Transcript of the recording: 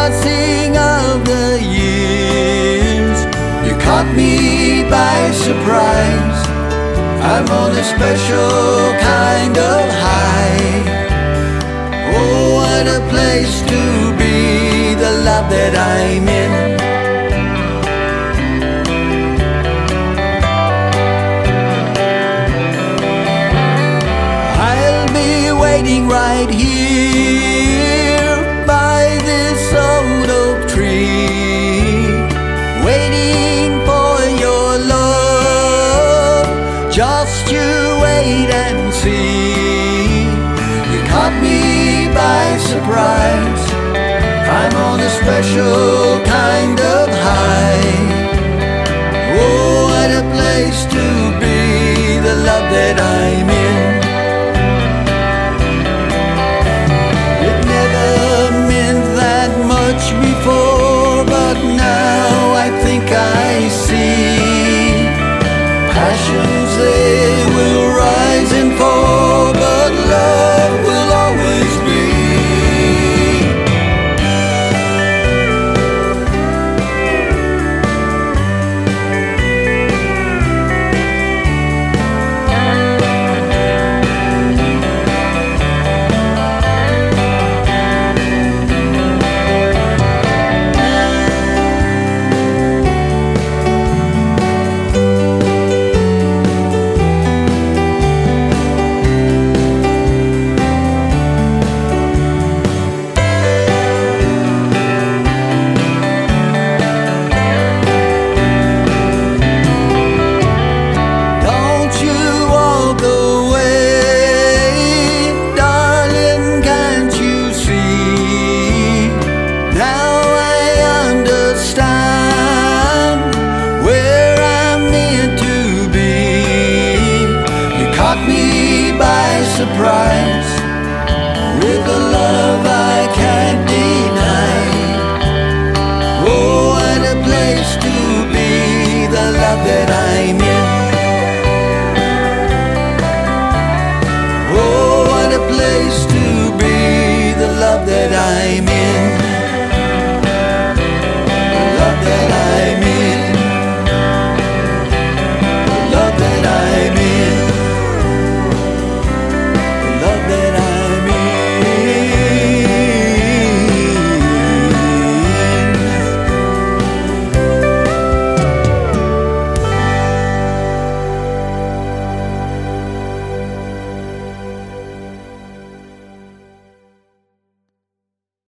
passing of the years, you caught me by surprise. I'm on a special kind of high. Oh, what a place to be, the love that I'm in. Waiting right here by this old oak tree, waiting for your love. Just you wait and see. You caught me by surprise. I'm on a special kind of high. Oh, what a place to be, the love that I'm in. Before, but now I think I see. Passions, they will rise and fall, but love will always be. Surprise with a love I can't deny. Oh, what a place to be, the love that I'm in. Oh, what a place to